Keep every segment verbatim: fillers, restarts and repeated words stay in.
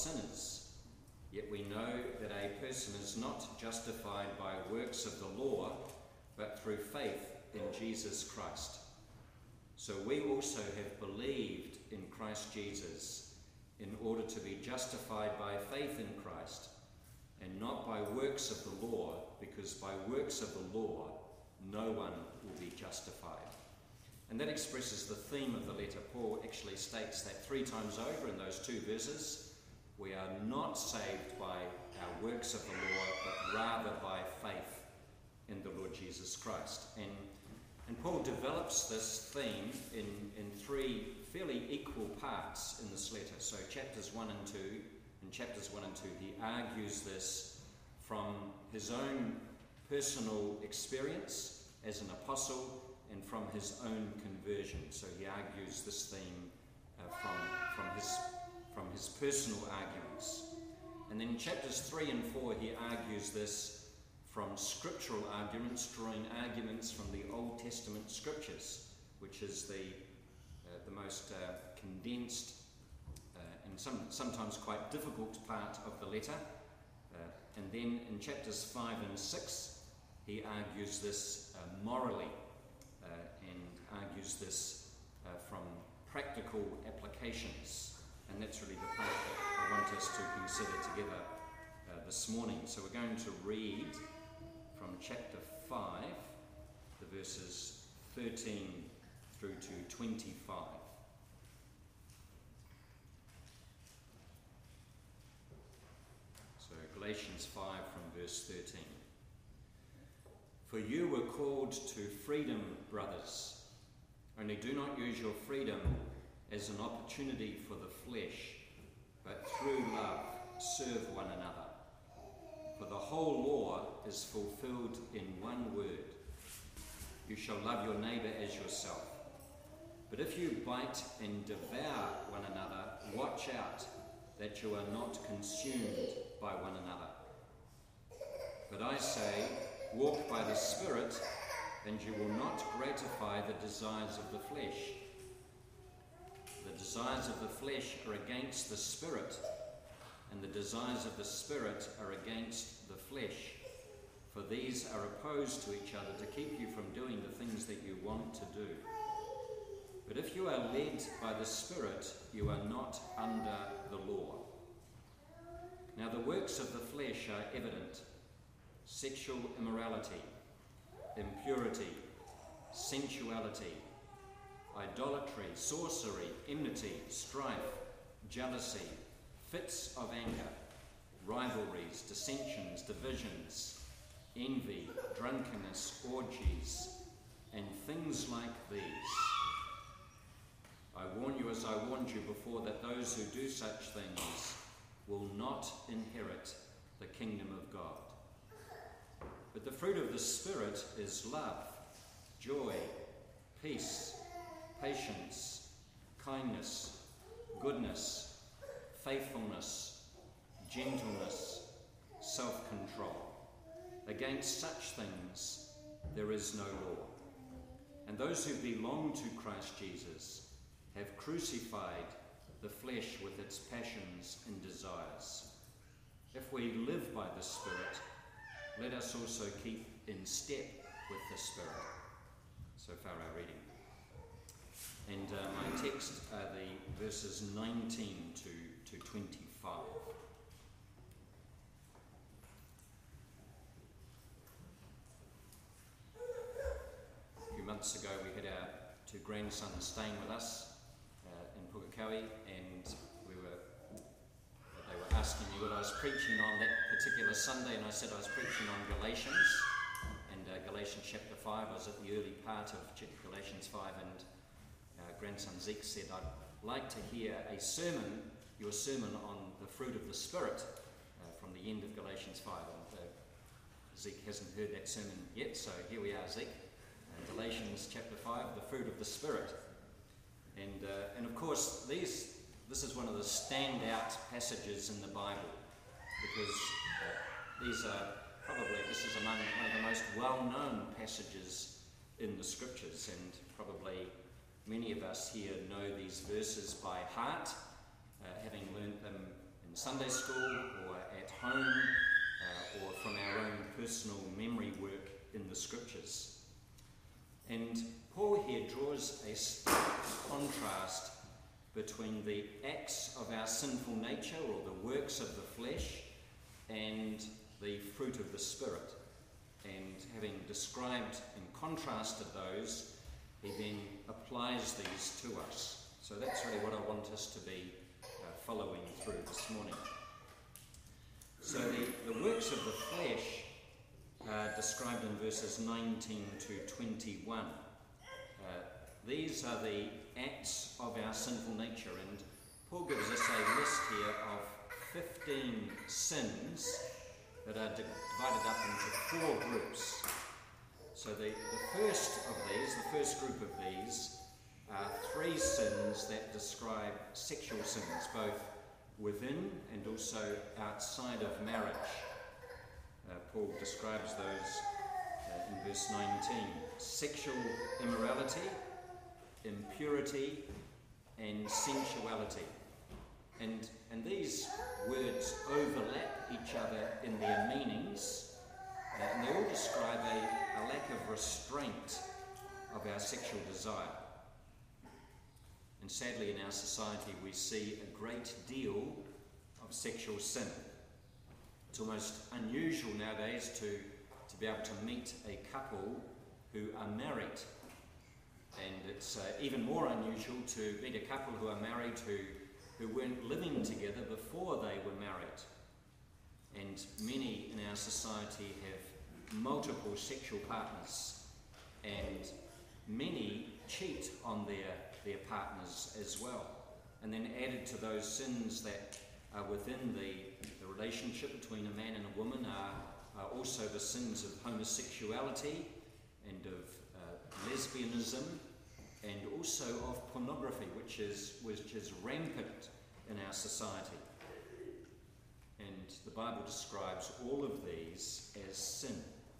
sinners. Yet we know that a person is not justified by works of the law, but through faith in Jesus Christ. So we also have believed in Christ Jesus in order to be justified by faith in Christ, and not by works of the law, because by works of the law no one will be justified. And that expresses the theme of the letter. Paul actually states that three times over in those two verses. We are not saved by our works of the law, but rather by faith in the Lord Jesus Christ. And, and Paul develops this theme in, in three fairly equal parts in this letter. So chapters one and two, in chapters one and two, he argues this from his own personal experience as an apostle and from his own conversion. So he argues this theme uh, from, from, his, from his personal arguments. And then in chapters three and four, he argues this from scriptural arguments, drawing arguments from the Old Testament scriptures, which is the, uh, the most uh, condensed uh, and some, sometimes quite difficult part of the letter. Uh, and then in chapters five and six, he argues this uh, morally uh, and argues this uh, from practical applications. And that's really the part that I want us to consider together uh, this morning. So we're going to read from chapter five, the verses thirteen through to twenty-five. So Galatians five from verse thirteen. For you were called to freedom, brothers. Only do not use your freedom as an opportunity for the flesh, but through love serve one another. For the whole law is fulfilled in one word: you shall love your neighbour as yourself. But if you bite and devour one another, watch out that you are not consumed by one another. But I say, walk by the Spirit, and you will not gratify the desires of the flesh. The desires of the flesh are against the Spirit, and the desires of the Spirit are against the flesh. For these are opposed to each other to keep you from doing the things that you want to do. But if you are led by the Spirit, you are not under the law. Now the works of the flesh are evident: sexual immorality, impurity, sensuality, idolatry, sorcery, enmity, strife, jealousy, fits of anger, rivalries, dissensions, divisions, envy, drunkenness, orgies, and things like these. I warn you, as I warned you before, that those who do such things will not inherit the kingdom of God. But the fruit of the Spirit is love, joy, peace, patience, kindness, goodness, faithfulness, gentleness, self-control. Against such things there is no law. And those who belong to Christ Jesus have crucified the flesh with its passions and desires. If we live by the Spirit, let us also keep in step with the Spirit. So far our reading. And uh, my text are the verses nineteen to, to twenty-five. A few months ago we had our two grandsons staying with us uh, in Pukekohe, and we were they were asking me what I was preaching on that particular Sunday, and I said I was preaching on Galatians, and uh, Galatians chapter five. I was at the early part of Galatians five, and uh, grandson Zeke said, I'd like to hear a sermon, your sermon on the fruit of the Spirit uh, from the end of Galatians five. And uh, Zeke hasn't heard that sermon yet, so here we are, Zeke. Uh, Galatians chapter five, the fruit of the Spirit. And, uh, and of course, these this is one of the standout passages in the Bible, because uh, these are probably, this is among one of the most well-known passages in the Scriptures, and probably many of us here know these verses by heart, uh, having learnt them in in Sunday school or at home uh, or from our own personal memory work in the scriptures. And Paul here draws a stark contrast between the acts of our sinful nature or the works of the flesh and the fruit of the Spirit. And having described and contrasted those, he then applies these to us. So that's really what I want us to be uh, following through this morning. So the, the works of the flesh are described in verses nineteen to twenty-one. Uh, these are the acts of our sinful nature, and Paul gives us a list here of fifteen sins that are divided up into four groups. So the, the first of these, the first group of these, are three sins that describe sexual sins, both within and also outside of marriage. Uh, Paul describes those uh, in verse nineteen. Sexual immorality, impurity, and sensuality. And, and these words overlap each other in their meanings, uh, and they all describe a, a lack of restraint of our sexual desire. And sadly, in our society, we see a great deal of sexual sin. It's almost unusual nowadays to, to be able to meet a couple who are married. And it's uh, even more unusual to meet a couple who are married who, who weren't living together before they were married. And many in our society have multiple sexual partners, and many cheat on their, their partners as well. And then added to those sins that are within the, the relationship between a man and a woman are, are also the sins of homosexuality and of uh, lesbianism, and also of pornography, which is, which is rampant in our society. And the Bible describes all of these as sin.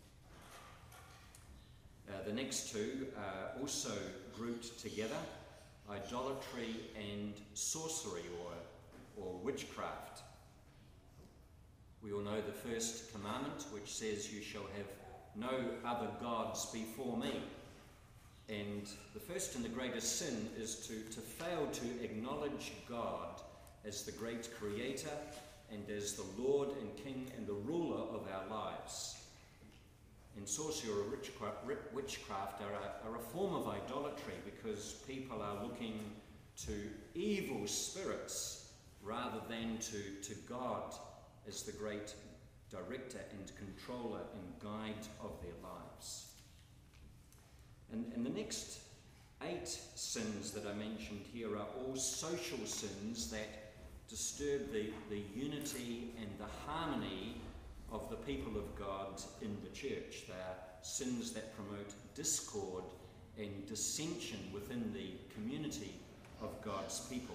Uh, the next two are also grouped together: idolatry and sorcery, or, or witchcraft. We all know the first commandment, which says, "You shall have no other gods before me." And the first and the greatest sin is to, to fail to acknowledge God as the great creator and as the Lord and King and the ruler of our lives. And sorcery or witchcraft, witchcraft are, a, are a form of idolatry, because people are looking to evil spirits rather than to, to God as the great director and controller and guide of their lives. And, and the next eight sins that I mentioned here are all social sins that disturb the, the unity and the harmony of the people of God in the church. They are sins that promote discord and dissension within the community of God's people.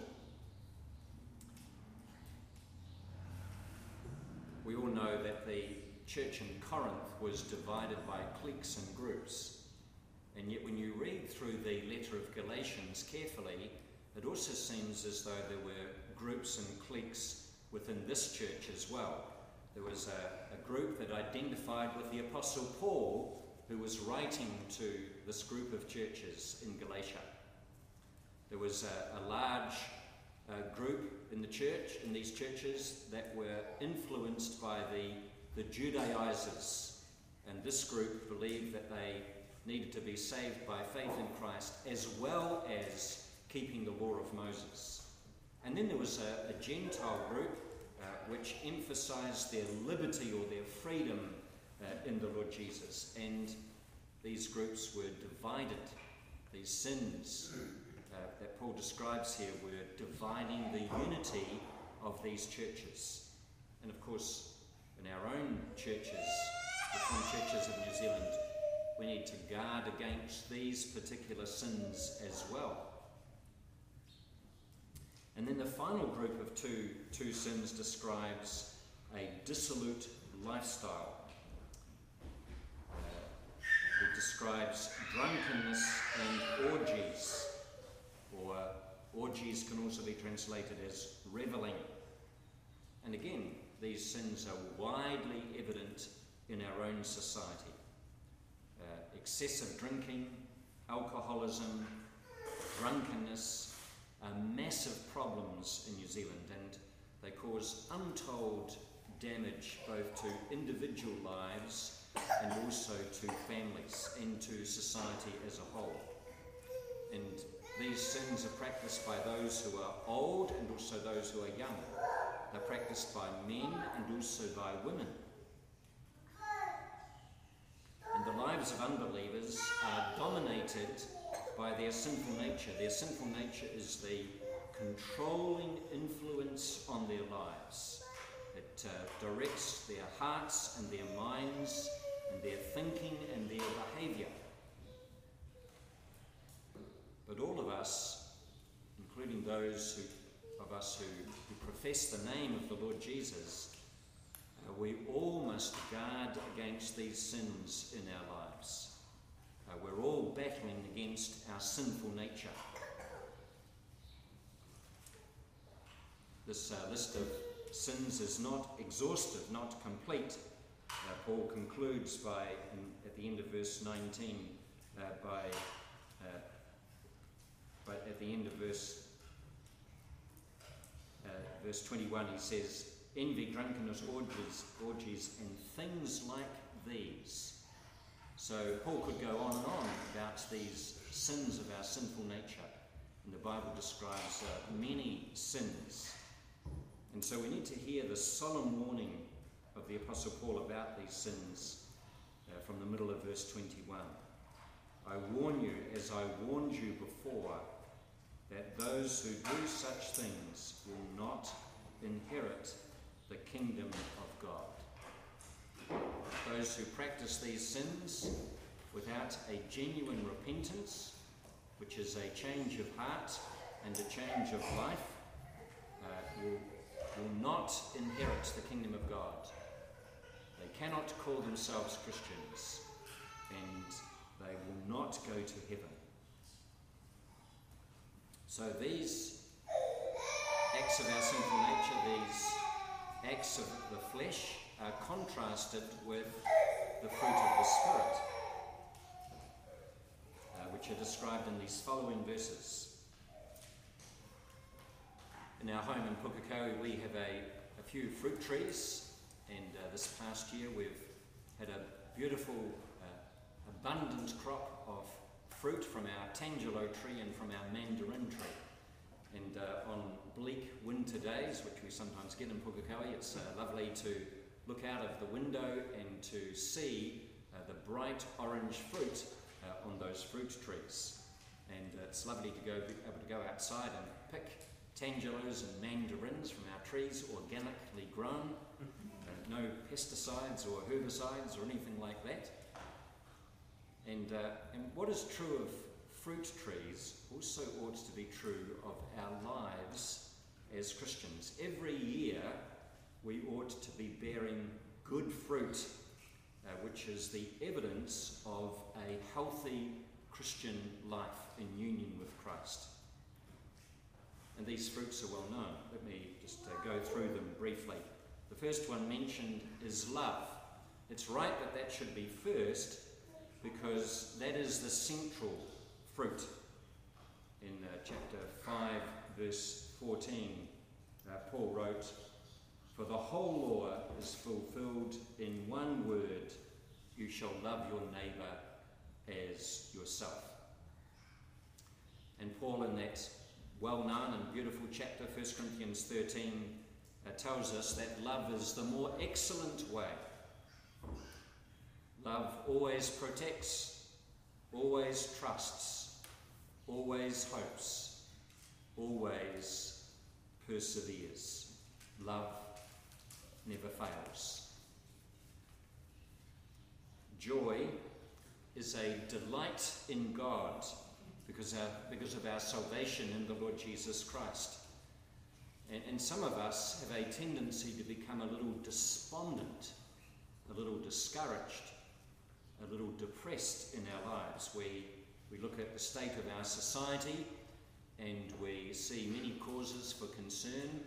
We all know that the church in Corinth was divided by cliques and groups. And yet when you read through the letter of Galatians carefully, it also seems as though there were groups and cliques within this church as well. There was a, a group that identified with the Apostle Paul, who was writing to this group of churches in Galatia. There was a, a large uh, group in the church, in these churches, that were influenced by the, the Judaizers. And this group believed that they needed to be saved by faith in Christ, as well as keeping the law of Moses. And then there was a, a Gentile group uh, which emphasized their liberty or their freedom uh, in the Lord Jesus. And these groups were divided. These sins uh, that Paul describes here were dividing the unity of these churches. And of course, in our own churches, the Reformed churches of New Zealand, we need to guard against these particular sins as well. And then the final group of two, two sins describes a dissolute lifestyle. Uh, it describes drunkenness and orgies, or orgies can also be translated as reveling. these sins are widely evident in our own society. Uh, excessive drinking, alcoholism, drunkenness are massive problems in New Zealand, and they cause untold damage both to individual lives and also to families and to society as a whole. And these sins are practiced by those who are old and also those who are young. They're practiced by men and also by women. And the lives of unbelievers are dominated by their sinful nature. Their sinful nature is the controlling influence on their lives. It uh, directs their hearts and their minds and their thinking and their behaviour. But all of us, including those who, of us who, who profess the name of the Lord Jesus, uh, we all must guard against these sins in our lives. Uh, we're all battling against our sinful nature. This uh, list of sins is not exhaustive, not complete. Uh, Paul concludes by, in, at the end of verse nineteen, uh, by, uh, by at the end of verse uh, verse twenty-one, he says, "Envy, drunkenness, orgies, orgies, and things like these." So Paul could go on and on about these sins of our sinful nature, and the Bible describes uh, many sins. And so we need to hear the solemn warning of the Apostle Paul about these sins uh, from the middle of verse twenty-one. "I warn you, as I warned you before, that those who do such things will not inherit the kingdom of God." Those who practice these sins without a genuine repentance, which is a change of heart and a change of life, uh, will will not inherit the kingdom of God. They cannot call themselves Christians, and they will not go to heaven. So these acts of our sinful nature, these acts of the flesh, are contrasted with the fruit of the Spirit, uh, which are described in these following verses. In our home in Pukekohe, we have a, a few fruit trees, and uh, this past year we've had a beautiful, uh, abundant crop of fruit from our tangelo tree and from our mandarin tree. And uh, on bleak winter days, which we sometimes get in Pukekohe, it's uh, lovely to look out of the window and to see uh, the bright orange fruit uh, on those fruit trees. And uh, it's lovely to go be able to go outside and pick tangelos and mandarins from our trees, organically grown, uh, no pesticides or herbicides or anything like that. And, uh, and what is true of fruit trees also ought to be true of our lives as Christians. Every year we ought to be bearing good fruit, uh, which is the evidence of a healthy Christian life in union with Christ. And these fruits are well known. Let me just uh, go through them briefly. The first one mentioned is love. It's right that that should be first, because that is the central fruit. In uh, chapter five, verse fourteen, uh, Paul wrote, "For the whole law is fulfilled in one word, you shall love your neighbour as yourself." And Paul, in that well-known and beautiful chapter, First Corinthians thirteen, uh, tells us that love is the more excellent way. Love always protects, always trusts, always hopes, always perseveres. Love never fails. Joy is a delight in God because, our, because of our salvation in the Lord Jesus Christ. And, and some of us have a tendency to become a little despondent, a little discouraged, a little depressed in our lives. We, we look at the state of our society and we see many causes for concern,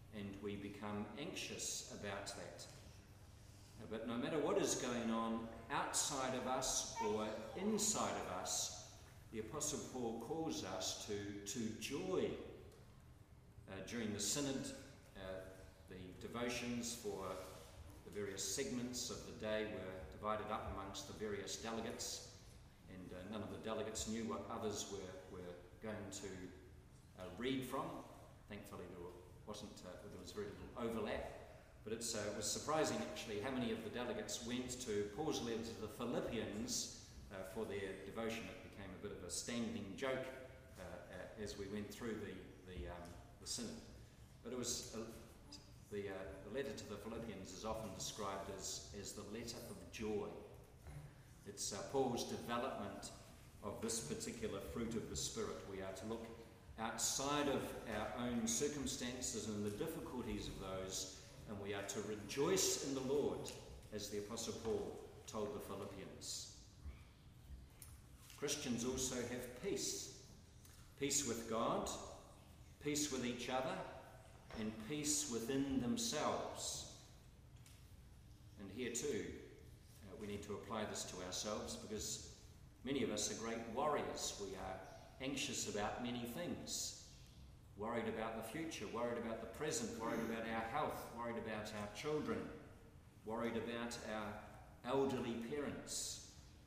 and we become anxious about that. But no matter what is going on outside of us or inside of us, the Apostle Paul calls us to, to joy. Uh, during the synod, uh, the devotions for the various segments of the day were divided up amongst the various delegates, and uh, none of the delegates knew what others were, were going to uh, read from. Thankfully there wasn't, uh, there was very little overlap. But it's, uh, it was surprising actually how many of the delegates went to Paul's letter to the Philippians uh, for their devotion. It became a bit of a standing joke uh, uh, as we went through the, the, um, the synod. But it was uh, the, uh, the letter to the Philippians is often described as, as the letter of joy. It's uh, Paul's development of this particular fruit of the Spirit. We are to look outside of our own circumstances and the difficulties of those, and we are to rejoice in the Lord, as the Apostle Paul told the Philippians. Christians also have peace. Peace with God, peace with each other, and peace within themselves. And here too, uh, we need to apply this to ourselves, because many of us are great worriers. We are anxious about many things. Worried about the future, worried about the present, worried about our health, worried about our children, worried about our elderly parents.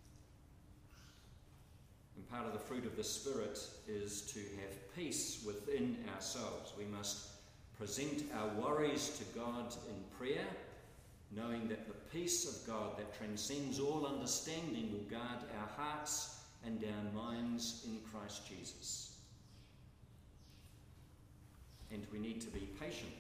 And part of the fruit of the Spirit is to have peace within ourselves. We must present our worries to God in prayer, knowing that the peace of God that transcends all understanding will guard our hearts and our minds in Christ Jesus. And we need to be patient.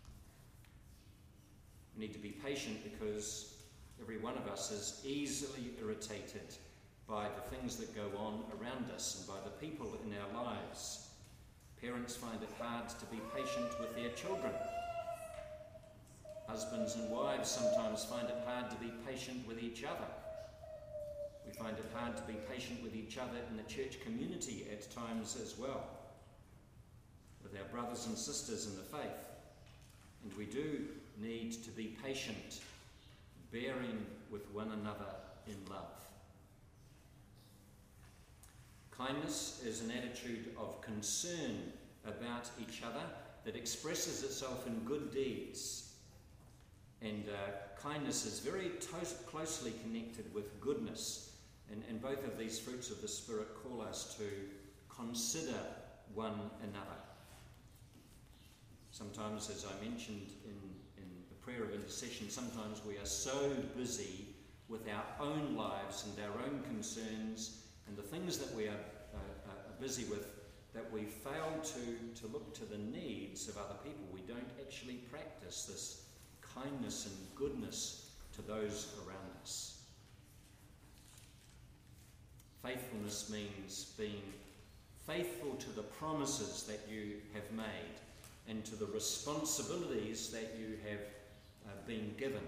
We need to be patient because every one of us is easily irritated by the things that go on around us and by the people in our lives. Parents find it hard to be patient with their children. Husbands and wives sometimes find it hard to be patient with each other. We find it hard to be patient with each other in the church community at times as well, with our brothers and sisters in the faith. And we do need to be patient, bearing with one another in love. Kindness is an attitude of concern about each other that expresses itself in good deeds. And uh, kindness is very to- closely connected with goodness. And, and both of these fruits of the Spirit call us to consider one another. Sometimes, as I mentioned in, in the prayer of intercession, sometimes we are so busy with our own lives and our own concerns and the things that we are, uh, are busy with, that we fail to, to look to the needs of other people. We don't actually practice this kindness and goodness to those around us. Faithfulness means being faithful to the promises that you have made and to the responsibilities that you have uh, been given.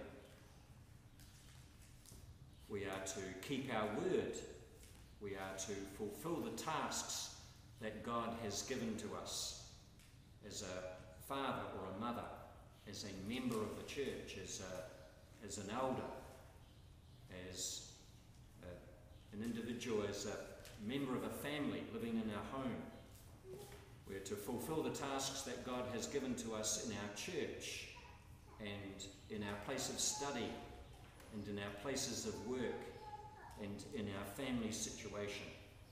We are to keep our word. We are to fulfill the tasks that God has given to us as a father or a mother, as a member of the church, as, a, as an elder, as a, an individual, as a member of a family living in our home. We are to fulfill the tasks that God has given to us in our church and in our place of study and in our places of work and in our family situation.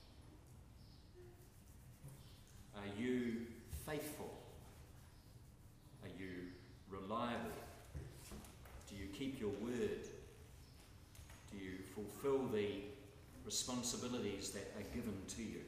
Are you faithful? Are you reliable? Do you keep your word? Do you fulfill the responsibilities that are given to you?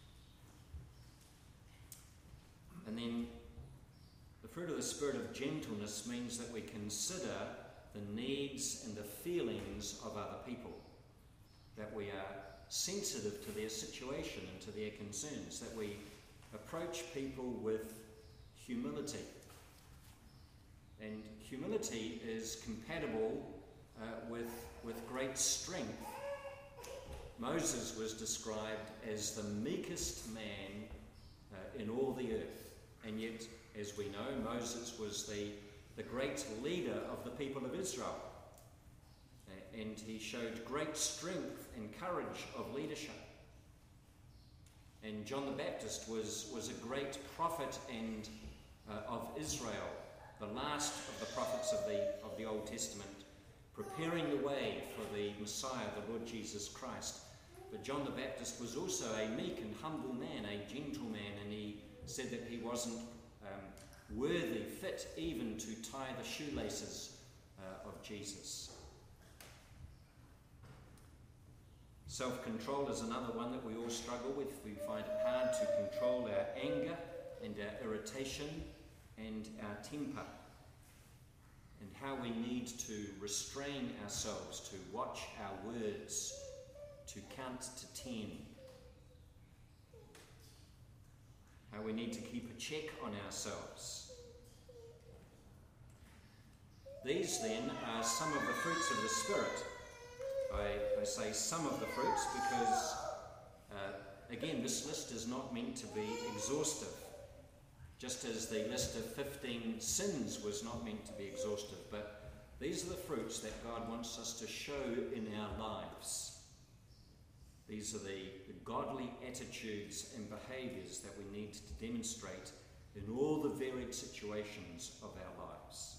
And then the fruit of the Spirit of gentleness means that we consider the needs and the feelings of other people, that we are sensitive to their situation and to their concerns, that we approach people with humility. And humility is compatible uh, with, with great strength. Moses was described as the meekest man uh, in all the earth, and yet As we know, Moses was the, the great leader of the people of Israel. Uh, and he showed great strength and courage of leadership. And John the Baptist was, was a great prophet and uh, of Israel, the last of the prophets of the, of the Old Testament, preparing the way for the Messiah, the Lord Jesus Christ. But John the Baptist was also a meek and humble man, a gentle man, and he said that he wasn't um, worthy, fit even to tie the shoelaces uh, of Jesus. Self-control is another one that we all struggle with. We find it hard to control our anger and our irritation and our temper, and how we need to restrain ourselves, to watch our words, to count to ten. How we need to keep a check on ourselves. These then are some of the fruits of the Spirit. I, I say some of the fruits because, uh, again, this list is not meant to be exhaustive. Just as the list of fifteen sins was not meant to be exhaustive, but these are the fruits that God wants us to show in our lives. These are the, the godly attitudes and behaviours that we need to demonstrate in all the varied situations of our lives.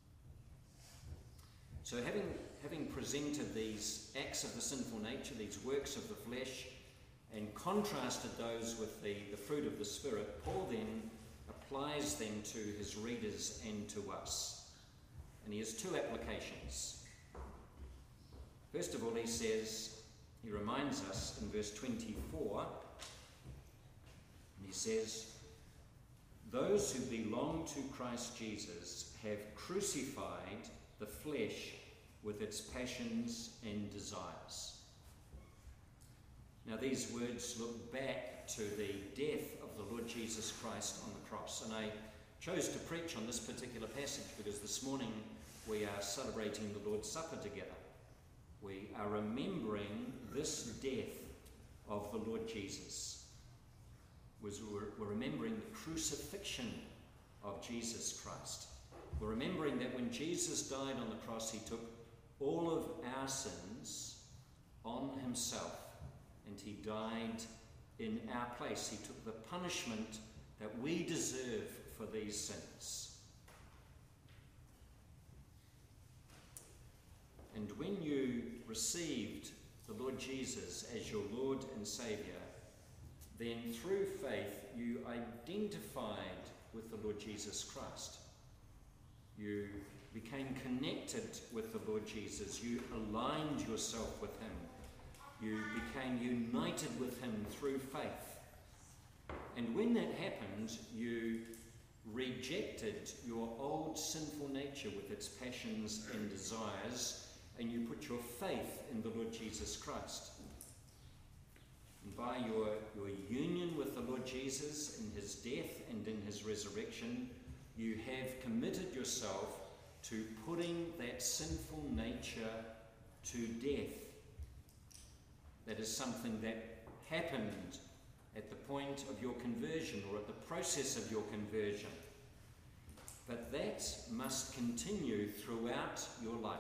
So having, having presented these acts of the sinful nature, these works of the flesh, and contrasted those with the, the fruit of the Spirit, Paul then applies them to his readers and to us. And he has two applications. First of all, he says, he reminds us in verse twenty-four, and he says, "Those who belong to Christ Jesus have crucified the flesh with its passions and desires." Now these words look back to the death of the Lord Jesus Christ on the cross. And I chose to preach on this particular passage because this morning we are celebrating the Lord's Supper together. We are remembering this death of the Lord Jesus. We're remembering the crucifixion of Jesus Christ. We're remembering that when Jesus died on the cross, he took all of our sins on himself, and he died in our place. He took the punishment that we deserve for these sins. And when you received the Lord Jesus as your Lord and Saviour, then through faith you identified with the Lord Jesus Christ. You became connected with the Lord Jesus. You aligned yourself with him. You became united with him through faith. And when that happened, you rejected your old sinful nature with its passions and desires, and you put your faith in the Lord Jesus Christ. And by your, your union with the Lord Jesus in his death and in his resurrection, you have committed yourself to putting that sinful nature to death. That is something that happened at the point of your conversion or at the process of your conversion. But that must continue throughout your life.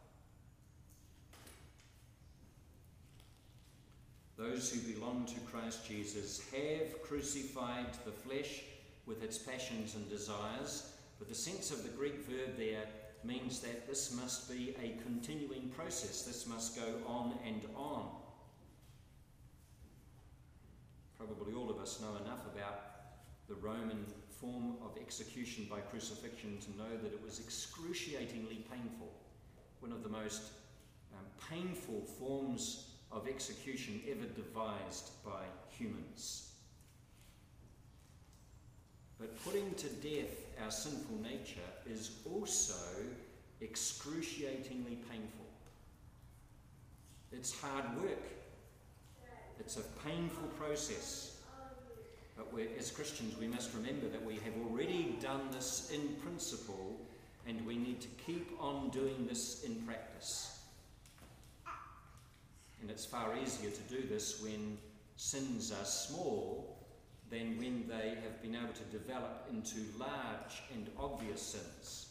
Those who belong to Christ Jesus have crucified the flesh with its passions and desires, but the sense of the Greek verb there means that this must be a continuing process. This must go on and on. Probably all of us know enough about the Roman form of execution by crucifixion to know that it was excruciatingly painful. One of the most um, painful forms of execution ever devised by humans. But putting to death our sinful nature is also excruciatingly painful. It's hard work. It's a painful process. But we're, as Christians, we must remember that we have already done this in principle, and we need to keep on doing this in practice. And it's far easier to do this when sins are small than when they have been able to develop into large and obvious sins.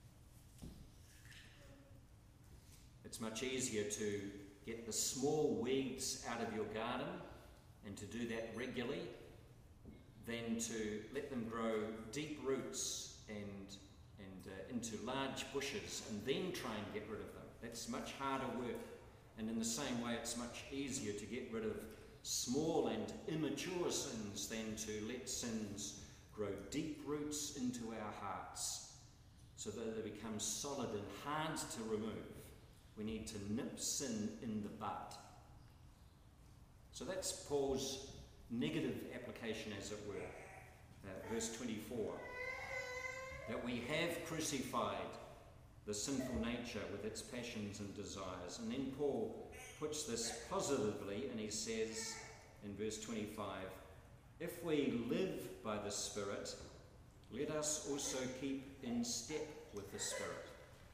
It's much easier to get the small weeds out of your garden and to do that regularly than to let them grow deep roots and, and uh, into large bushes and then try and get rid of them. That's much harder work. And in the same way, it's much easier to get rid of small and immature sins than to let sins grow deep roots into our hearts so that they become solid and hard to remove. We need to nip sin in the bud. So that's Paul's negative application, as it were. Uh, verse twenty-four. That we have crucified the sinful nature with its passions and desires. And then Paul puts this positively, and he says in verse twenty-five, if we live by the Spirit, let us also keep in step with the Spirit.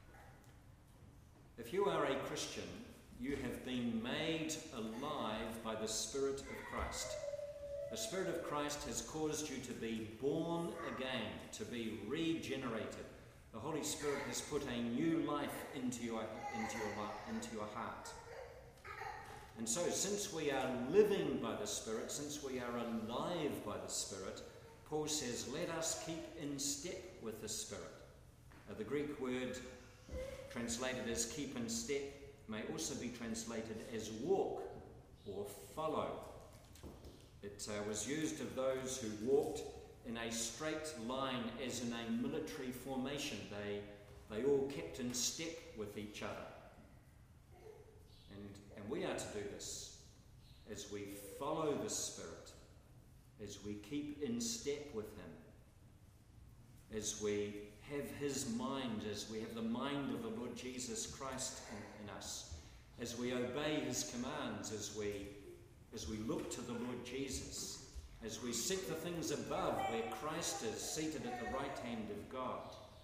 If you are a Christian, you have been made alive by the Spirit of Christ. The Spirit of Christ has caused you to be born again, to be regenerated. The Holy Spirit has put a new life into your, into your, into your heart. And so, since we are living by the Spirit, since we are alive by the Spirit, Paul says, let us keep in step with the Spirit. Uh, the Greek word translated as keep in step may also be translated as walk or follow. It uh, was used of those who walked in a straight line as in a military formation. They, they all kept in step with each other. And, and we are to do this as we follow the Spirit, as we keep in step with Him, as we have His mind, as we have the mind of the Lord Jesus Christ in, in us, as we obey His commands, as we, as we look to the Lord Jesus, as we seek the things above where Christ is seated at the right hand of God.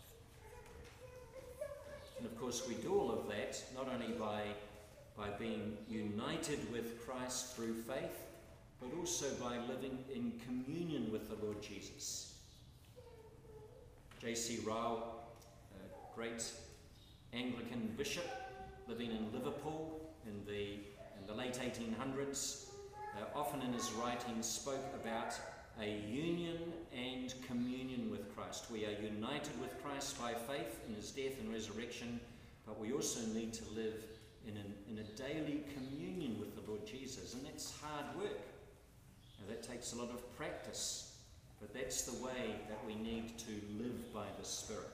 And of course we do all of that not only by, by being united with Christ through faith, but also by living in communion with the Lord Jesus. J C Ryle, a great Anglican bishop living in Liverpool in the, in the late eighteen hundreds, uh, often in his writings spoke about a union and communion with Christ. We are united with Christ by faith in His death and resurrection, but we also need to live in, an, in a daily communion with the Lord Jesus, and that's hard work. Now, that takes a lot of practice. But that's the way that we need to live by the Spirit.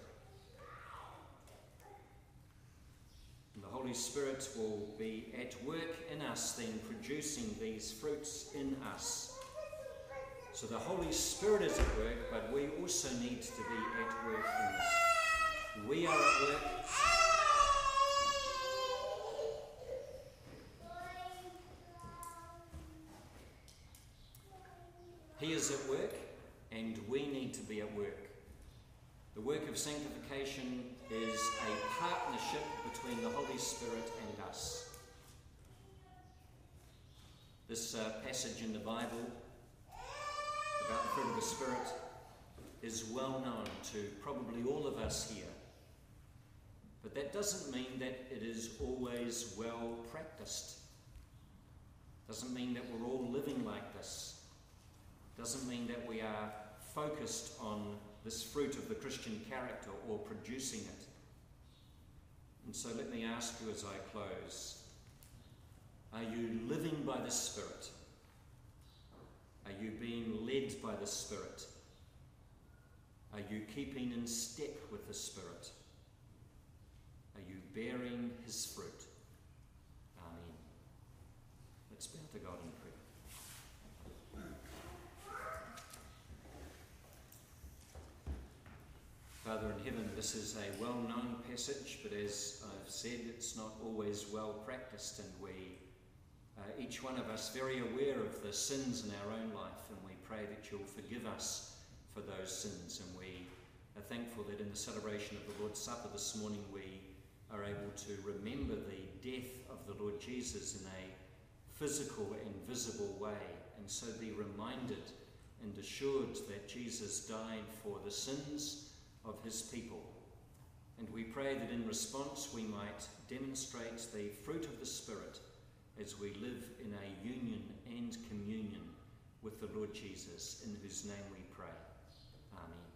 And the Holy Spirit will be at work in us then, producing these fruits in us. So the Holy Spirit is at work, but we also need to be at work in this. We are at work. He is at work. And we need to be at work. The work of sanctification is a partnership between the Holy Spirit and us. This uh, passage in the Bible about the fruit of the Spirit is well known to probably all of us here. But that doesn't mean that it is always well practiced. Doesn't mean that we're all living like this. Doesn't mean that we are focused on this fruit of the Christian character or producing it. And so let me ask you as I close, are you living by the Spirit? Are you being led by the Spirit? Are you keeping in step with the Spirit? Are you bearing His fruit? Amen. Let's bow to God in prayer. Father in heaven, this is a well-known passage, but as I've said, it's not always well practiced, and we, uh, each one of us, very aware of the sins in our own life, and we pray that you'll forgive us for those sins. And we are thankful that in the celebration of the Lord's Supper this morning, we are able to remember the death of the Lord Jesus in a physical and visible way, and so be reminded and assured that Jesus died for the sins of his people. And we pray that in response we might demonstrate the fruit of the Spirit as we live in a union and communion with the Lord Jesus, in whose name we pray. Amen.